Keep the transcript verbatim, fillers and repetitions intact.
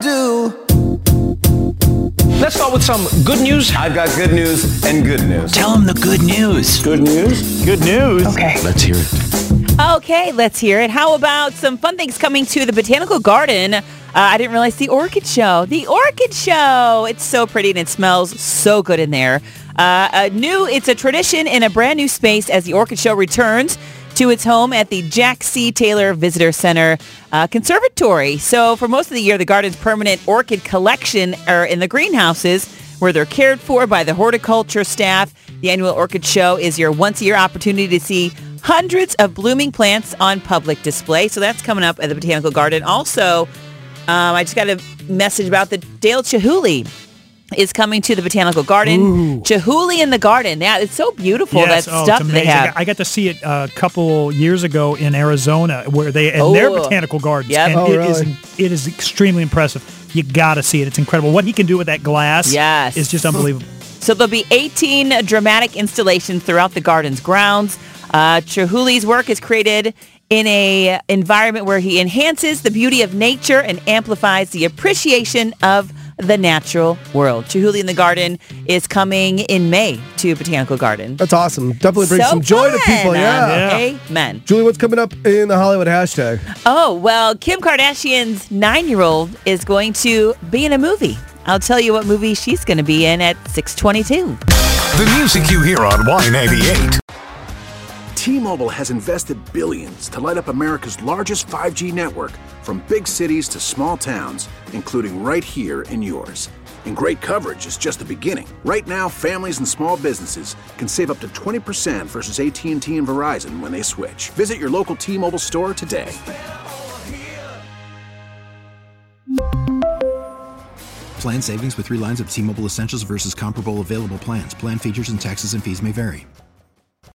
do. Let's start with some good news. I've got good news and good news. Tell them the good news. Good news? Good news. Okay. Let's hear it. Okay, let's hear it. How about some fun things coming to the Botanical Garden? Uh, I didn't realize the Orchid Show. The Orchid Show. It's so pretty and it smells so good in there. Uh, a new, it's a tradition in a brand new space as the Orchid Show returns to its home at the Jack C. Taylor Visitor Center uh, Conservatory. So for most of the year, the garden's permanent orchid collection are in the greenhouses where they're cared for by the horticulture staff. The annual Orchid Show is your once-a-year opportunity to see hundreds of blooming plants on public display. So that's coming up at the Botanical Garden. Also, um, I just got a message about the Dale Chihuly is coming to the Botanical Garden. Ooh. Chihuly in the garden. Yeah, it's so beautiful, Yes, that oh, stuff it's they amazing. have. I got to see it a couple years ago in Arizona, where they in Oh. their botanical gardens, Yep. and Oh, it really? is it is extremely impressive. You got to see it; it's incredible. What he can do with that glass, Yes. is just unbelievable. So there'll be eighteen dramatic installations throughout the garden's grounds. Uh, Chihuly's work is created in a environment where he enhances the beauty of nature and amplifies the appreciation of the natural world. Chihuly in the Garden is coming in May to Botanical Garden. That's awesome. Definitely brings So some joy to fun. people. Yeah. Yeah. Amen. Julie, what's coming up in the Hollywood hashtag? Oh, well, Kim Kardashian's nine-year-old is going to be in a movie. I'll tell you what movie she's going to be in at six twenty-two. The music you hear on Y ninety-eight. T-Mobile has invested billions to light up America's largest five G network, from big cities to small towns, including right here in yours. And great coverage is just the beginning. Right now, families and small businesses can save up to twenty percent versus A T and T and Verizon when they switch. Visit your local T-Mobile store today. Plan savings with three lines of T-Mobile Essentials versus comparable available plans. Plan features and taxes and fees may vary.